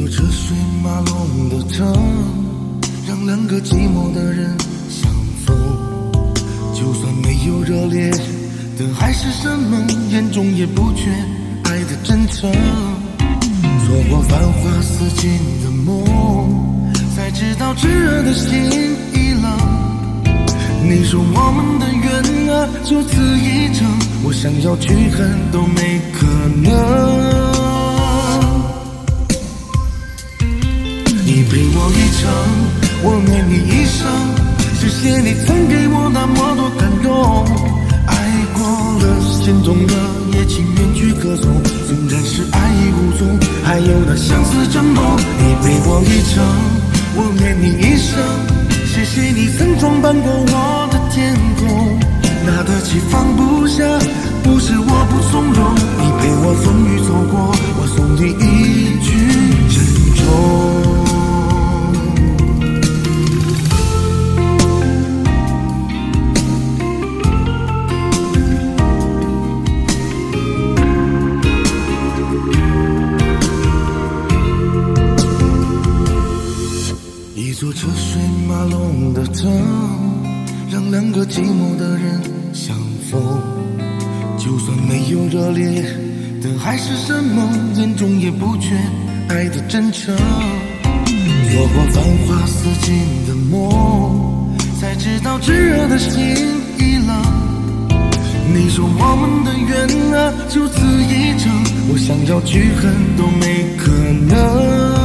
车水马龙的城，让两个寂寞的人相逢。就算没有热烈的海誓山盟，眼中也不缺爱的真诚。错过繁华似锦的梦，才知道炙热的心已冷。你说我们的缘啊就此一程，我想要去恨都没可能。你陪我一程，我念你一生，谢谢你曾给我那么多感动。爱过了，心动了，也情愿去歌颂。虽然是爱已无踪，还有那相思争梦。你陪我一程，我念你一生，谢谢你曾装扮过我的天空。拿得起放不下，不是我不从容。你陪我风雨走过，我送你一句珍重。一座车水马龙的城，让两个寂寞的人相逢。就算没有热烈的海誓山盟，眼中也不缺爱的真诚。错过繁华似锦的梦，才知道炙热的心已冷。你说我们的缘啊就此一程，我想要去恨都没可能。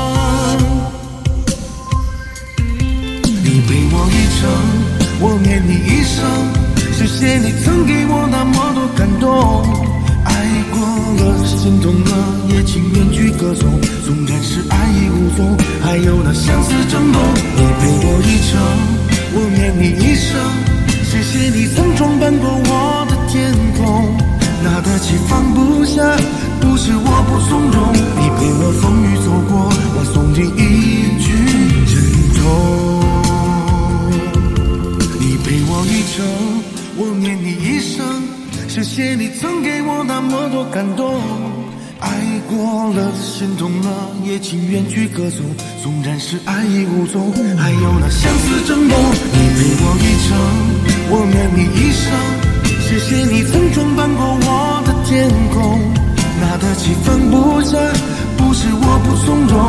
你陪我一程，我念你一生，谢谢你曾给我那么多感动。爱过了，心痛了，也情愿去歌颂。纵然是爱已无踪，还有那相思争梦。你陪我一程，我念你一生，谢谢你曾装扮过我的天空。拿得起放不下，不是我不从容。你陪我风雨走过，我送你一句珍重。你陪我一程，我念你一生，谢谢你曾给我那么多感动。爱过了，心痛了，也情愿去歌颂。纵然是爱已无踪，还有那相思争梦。你陪我一程，我念你一生，谢谢你曾装扮过我的天空。拿得起放不下，不是我不从容。